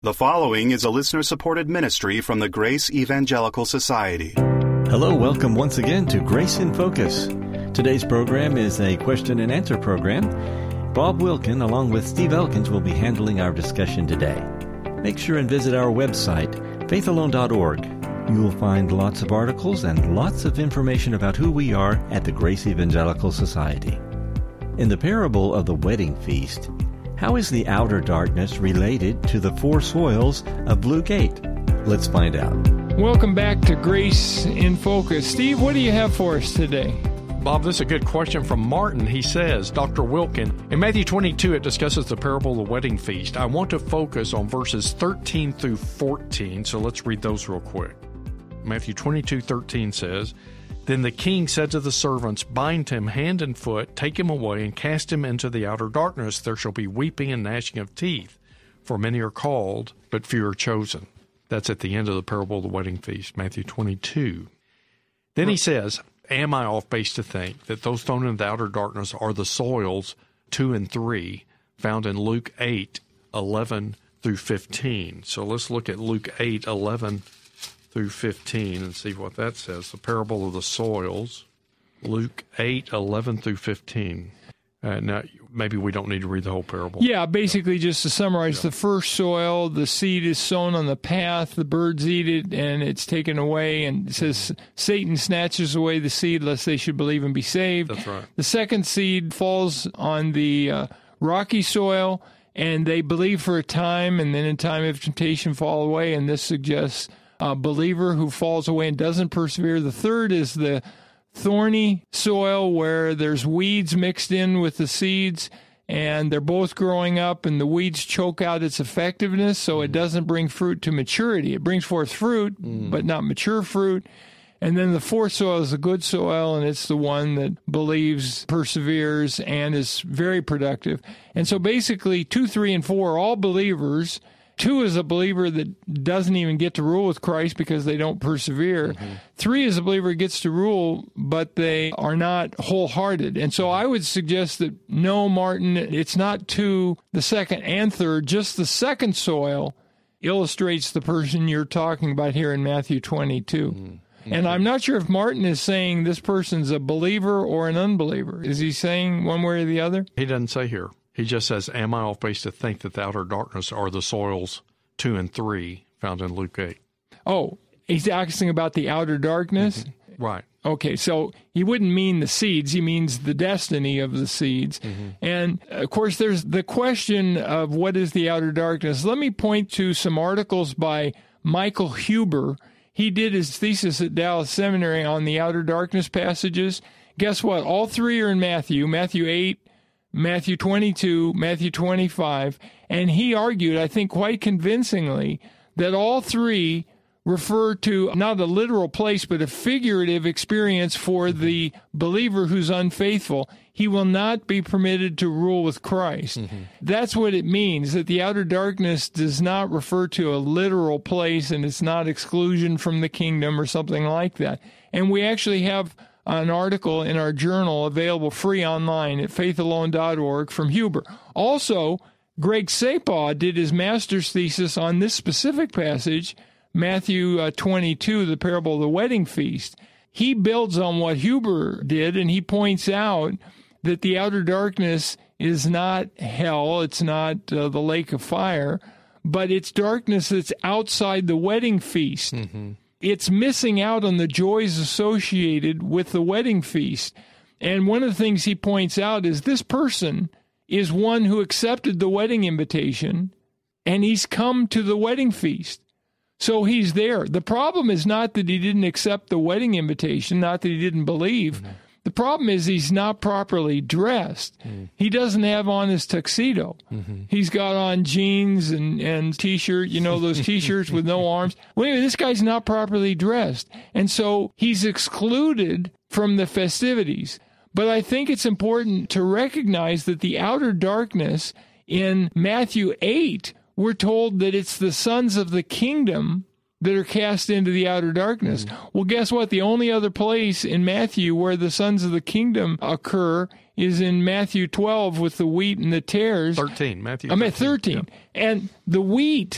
The following is a listener-supported ministry from the Grace Evangelical Society. Hello, welcome once again to Grace in Focus. Today's program is a question and answer program. Bob Wilkin, along with Steve Elkins, will be handling our discussion today. Make sure and visit our website, faithalone.org. You will find lots of articles and lots of information about who we are at the Grace Evangelical Society. In the parable of the wedding feast, how is the outer darkness related to the four soils of Luke 8? Let's find out. Welcome back to Grace in Focus. Steve, what do you have for us today? Bob, this is a good question from Martin. He says, Dr. Wilkin, in Matthew 22, it discusses the parable of the wedding feast. I want to focus on verses 13 through 14, so let's read those real quick. Matthew 22:13 says, Then the king said to the servants, Bind him hand and foot, take him away, and cast him into the outer darkness. There shall be weeping and gnashing of teeth, for many are called, but few are chosen. That's at the end of the parable of the wedding feast, Matthew 22. Then he says, Am I off base to think that those thrown into the outer darkness are the soils 2 and 3 found in Luke 8:11 through 15? So let's look at Luke 8:11 through 15 and see what that says. The parable of the soils, Luke 8:11 through 15. Now, maybe we don't need to read the whole parable. Yeah, basically just to summarize, the first soil, the seed is sown on the path, the birds eat it, and it's taken away. And it says, Satan snatches away the seed lest they should believe and be saved. That's right. The second seed falls on the rocky soil, and they believe for a time, and then in time of temptation fall away, and this suggests a believer who falls away and doesn't persevere. The third is the thorny soil where there's weeds mixed in with the seeds, and they're both growing up, and the weeds choke out its effectiveness, so it doesn't bring fruit to maturity. It brings forth fruit, but not mature fruit. And then the fourth soil is the good soil, and it's the one that believes, perseveres, and is very productive. And so basically 2, 3, and 4 are all believers. 2 is a believer that doesn't even get to rule with Christ because they don't persevere. 3 is a believer who gets to rule, but they are not wholehearted. And so I would suggest that, no, Martin, it's not 2, the second and third, just the second soil illustrates the person you're talking about here in Matthew 22. And I'm not sure if Martin is saying this person's a believer or an unbeliever. Is he saying one way or the other? He doesn't say here. He just says, Am I off base to think that the outer darkness are the soils 2 and 3 found in Luke 8? Oh, he's asking about the outer darkness? Right. Okay, so he wouldn't mean the seeds. He means the destiny of the seeds. And, of course, there's the question of what is the outer darkness. Let me point to some articles by Michael Huber. He did his thesis at Dallas Seminary on the outer darkness passages. Guess what? All 3 are in Matthew 8, Matthew 22, Matthew 25, and he argued, I think quite convincingly, that all 3 refer to not a literal place, but a figurative experience for the believer who's unfaithful. He will not be permitted to rule with Christ. That's what it means, that the outer darkness does not refer to a literal place, and it's not exclusion from the kingdom or something like that. And we actually have an article in our journal available free online at faithalone.org from Huber. Also, Greg Sapah did his master's thesis on this specific passage, Matthew 22, the parable of the wedding feast. He builds on what Huber did, and he points out that the outer darkness is not hell, it's not the lake of fire, but it's darkness that's outside the wedding feast. It's missing out on the joys associated with the wedding feast. And one of the things he points out is this person is one who accepted the wedding invitation, and he's come to the wedding feast. So he's there. The problem is not that he didn't accept the wedding invitation, not that he didn't believe. The problem is he's not properly dressed. He doesn't have on his tuxedo. He's got on jeans and T-shirt, you know, those T-shirts with no arms. Well, anyway, this guy's not properly dressed. And so he's excluded from the festivities. But I think it's important to recognize that the outer darkness in Matthew 8, we're told that it's the sons of the kingdom that are cast into the outer darkness. Well, guess what? The only other place in Matthew where the sons of the kingdom occur is in Matthew 12 with the wheat and the tares. 13, Matthew 13. I'm at 13. Yep. And the wheat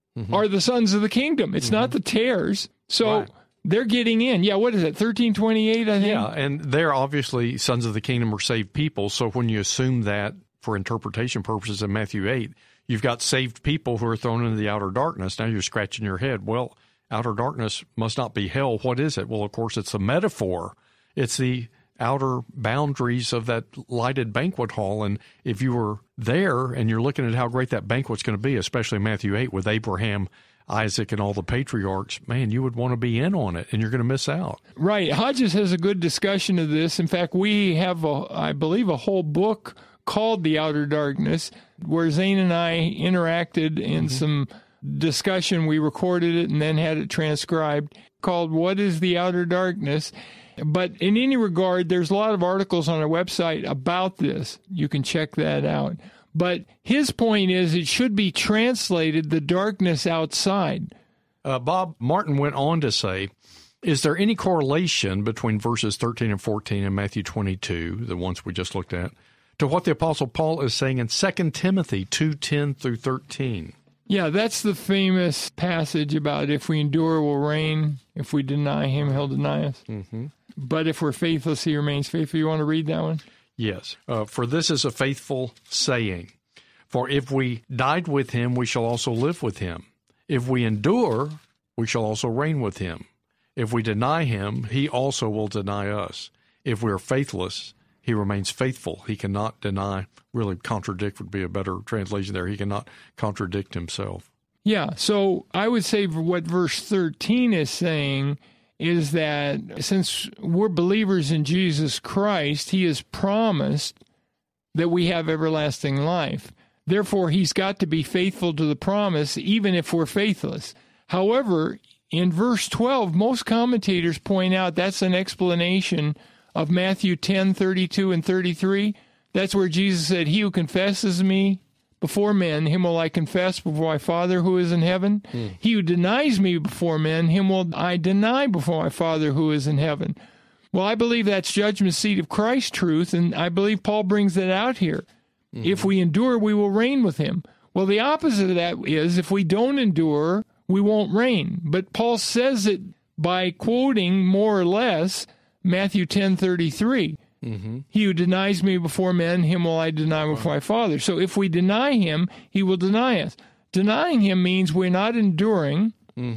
are the sons of the kingdom. It's not the tares. So they're getting in. Yeah, what is it, 1328, I think? Yeah, and they're obviously sons of the kingdom or saved people. So when you assume that for interpretation purposes in Matthew 8, you've got saved people who are thrown into the outer darkness. Now you're scratching your head. Well, outer darkness must not be hell. What is it? Well, of course, it's a metaphor. It's the outer boundaries of that lighted banquet hall. And if you were there and you're looking at how great that banquet's going to be, especially Matthew 8 with Abraham, Isaac, and all the patriarchs, man, you would want to be in on it, and you're going to miss out. Right. Hodges has a good discussion of this. In fact, we have, I believe, a whole book called The Outer Darkness, where Zane and I interacted in some discussion. We recorded it and then had it transcribed, called What is the Outer Darkness? But in any regard, there's a lot of articles on our website about this. You can check that out. But his point is it should be translated the darkness outside. Bob, Martin went on to say, is there any correlation between verses 13 and 14 in Matthew 22, the ones we just looked at, to what the Apostle Paul is saying in 2 Timothy 2:10 through 13? Yeah, that's the famous passage about if we endure, we'll reign. If we deny him, he'll deny us. But if we're faithless, he remains faithful. You want to read that one? Yes. For this is a faithful saying. For if we died with him, we shall also live with him. If we endure, we shall also reign with him. If we deny him, he also will deny us. If we are faithless, he remains faithful. He cannot deny, really contradict would be a better translation there. He cannot contradict himself. Yeah, so I would say what verse 13 is saying is that since we're believers in Jesus Christ, he has promised that we have everlasting life. Therefore, he's got to be faithful to the promise, even if we're faithless. However, in verse 12, most commentators point out that's an explanation of Matthew 10:32 and 33. That's where Jesus said, he who confesses me before men, him will I confess before my Father who is in heaven. He who denies me before men, him will I deny before my Father who is in heaven. Well, I believe that's judgment seat of Christ truth, and I believe Paul brings that out here. If we endure, we will reign with him. Well, the opposite of that is if we don't endure, we won't reign. But Paul says it by quoting more or less Matthew 10:33. He who denies me before men, him will I deny before my Father. So if we deny him, he will deny us. Denying him means we're not enduring.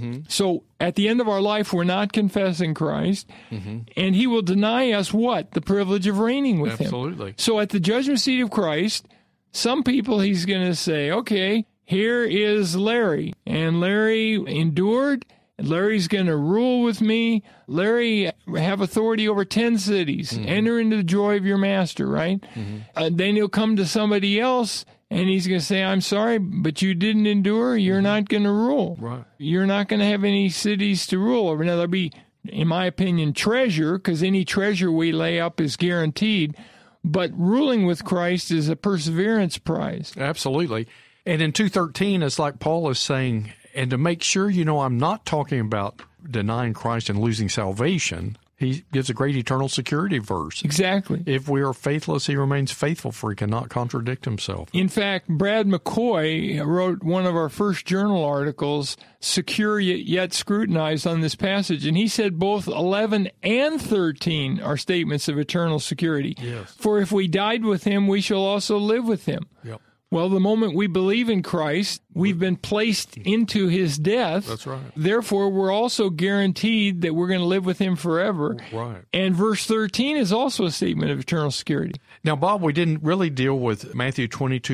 So at the end of our life, we're not confessing Christ. And he will deny us what? The privilege of reigning with him. Absolutely. So at the judgment seat of Christ, some people he's going to say, okay, here is Larry. And Larry endured. Larry's going to rule with me. Larry, have authority over 10 cities. Enter into the joy of your master, right? Then he'll come to somebody else, and he's going to say, I'm sorry, but you didn't endure. You're not going to rule. Right. You're not going to have any cities to rule over. Now, there'll be, in my opinion, treasure, because any treasure we lay up is guaranteed. But ruling with Christ is a perseverance prize. Absolutely. And in 2:13, it's like Paul is saying, and to make sure you know I'm not talking about denying Christ and losing salvation, he gives a great eternal security verse. Exactly. If we are faithless, he remains faithful, for he cannot contradict himself. In fact, Brad McCoy wrote one of our first journal articles, Secure Yet Scrutinized, on this passage, and he said both 11 and 13 are statements of eternal security. Yes. For if we died with him, we shall also live with him. Yep. Well, the moment we believe in Christ, we've been placed into his death. That's right. Therefore, we're also guaranteed that we're going to live with him forever. Right. And verse 13 is also a statement of eternal security. Now, Bob, we didn't really deal with Matthew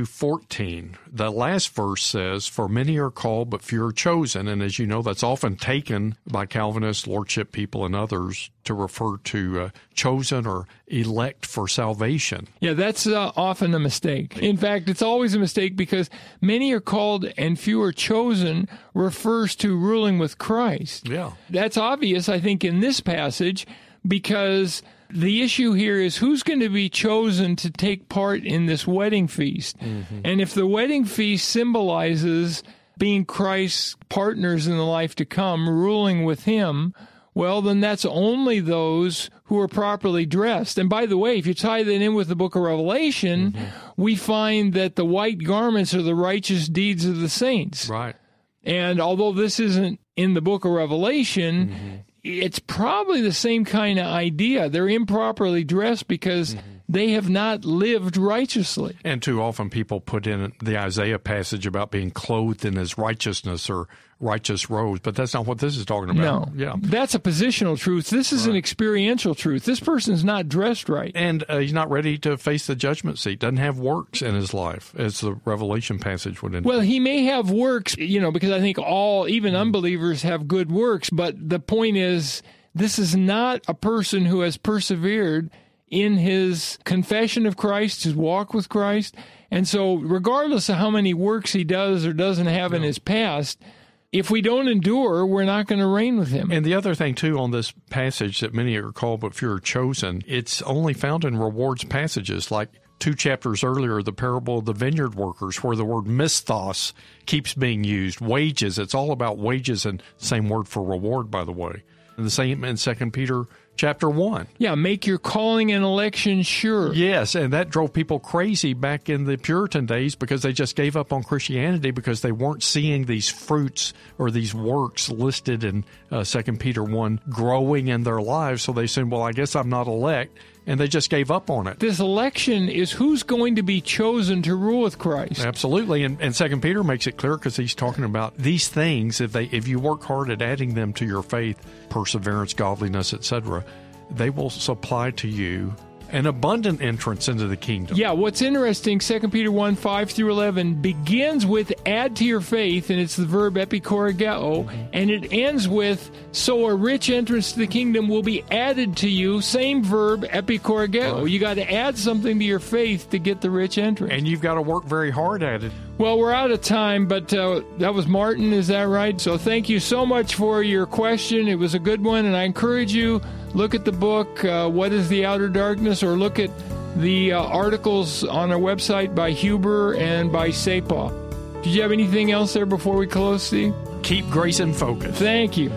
22:14. The last verse says, for many are called, but few are chosen. And as you know, that's often taken by Calvinists, Lordship people, and others to refer to chosen or elect for salvation. Yeah, that's often a mistake. In fact, it's always a mistake because many are called and few are chosen refers to ruling with Christ. Yeah. That's obvious, I think, in this passage because the issue here is who's going to be chosen to take part in this wedding feast. And if the wedding feast symbolizes being Christ's partners in the life to come, ruling with him, well, then that's only those who are properly dressed. And by the way, if you tie that in with the book of Revelation, we find that the white garments are the righteous deeds of the saints. Right. And although this isn't in the book of Revelation, it's probably the same kind of idea. They're improperly dressed because they have not lived righteously. And too often people put in the Isaiah passage about being clothed in his righteousness or righteous robes, but that's not what this is talking about. No, yeah, that's a positional truth. This is an experiential truth. This person's not dressed right. And he's not ready to face the judgment seat, doesn't have works in his life, as the Revelation passage would indicate. Well, he may have works, because I think even unbelievers have good works, but the point is, this is not a person who has persevered in his confession of Christ, his walk with Christ. And so regardless of how many works he does or doesn't have in his past, if we don't endure, we're not going to reign with him. And the other thing, too, on this passage that many are called, but few are chosen, it's only found in rewards passages, like 2 chapters earlier, the parable of the vineyard workers, where the word misthos keeps being used. Wages, it's all about wages, and same word for reward, by the way. And the same in 2 Peter chapter 1. Yeah, make your calling and election sure. Yes, and that drove people crazy back in the Puritan days because they just gave up on Christianity because they weren't seeing these fruits or these works listed in 2 Peter 1 growing in their lives. So they said, well, I guess I'm not elect. And they just gave up on it. This election is who's going to be chosen to rule with Christ. Absolutely. And 2 Peter makes it clear because he's talking about these things. If you work hard at adding them to your faith, perseverance, godliness, etc., they will supply to you an abundant entrance into the kingdom. Yeah, what's interesting, 2 Peter 1, 5 through 11, begins with add to your faith, and it's the verb epikorageo, and it ends with, so a rich entrance to the kingdom will be added to you, same verb, epikorageo. Right. You got to add something to your faith to get the rich entrance. And you've got to work very hard at it. Well, we're out of time, but that was Martin, is that right? So thank you so much for your question. It was a good one, and I encourage you, look at the book, What is the Outer Darkness, or look at the articles on our website by Huber and by Sapah. Did you have anything else there before we close, Steve? Keep grace in focus. Thank you.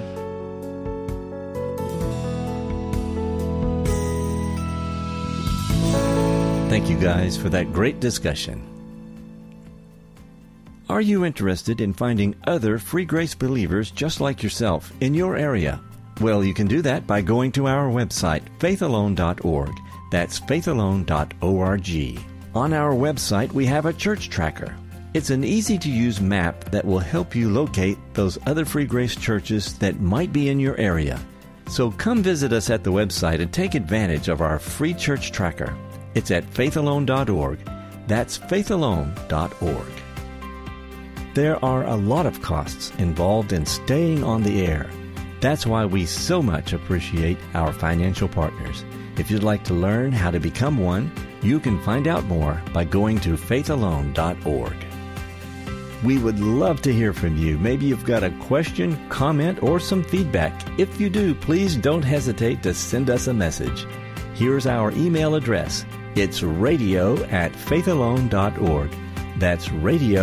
Thank you guys for that great discussion. Are you interested in finding other Free Grace believers just like yourself in your area? Well, you can do that by going to our website, faithalone.org. That's faithalone.org. On our website, we have a church tracker. It's an easy-to-use map that will help you locate those other Free Grace churches that might be in your area. So come visit us at the website and take advantage of our free church tracker. It's at faithalone.org. That's faithalone.org. There are a lot of costs involved in staying on the air. That's why we so much appreciate our financial partners. If you'd like to learn how to become one, you can find out more by going to faithalone.org. We would love to hear from you. Maybe you've got a question, comment, or some feedback. If you do, please don't hesitate to send us a message. Here's our email address. It's radio@faithalone.org. That's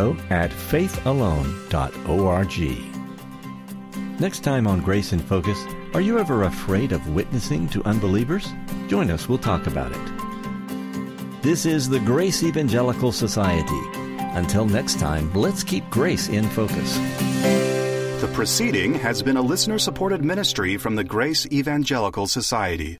radio@faithalone.org. Next time on Grace in Focus, are you ever afraid of witnessing to unbelievers? Join us, we'll talk about it. This is the Grace Evangelical Society. Until next time, let's keep grace in focus. The proceeding has been a listener-supported ministry from the Grace Evangelical Society.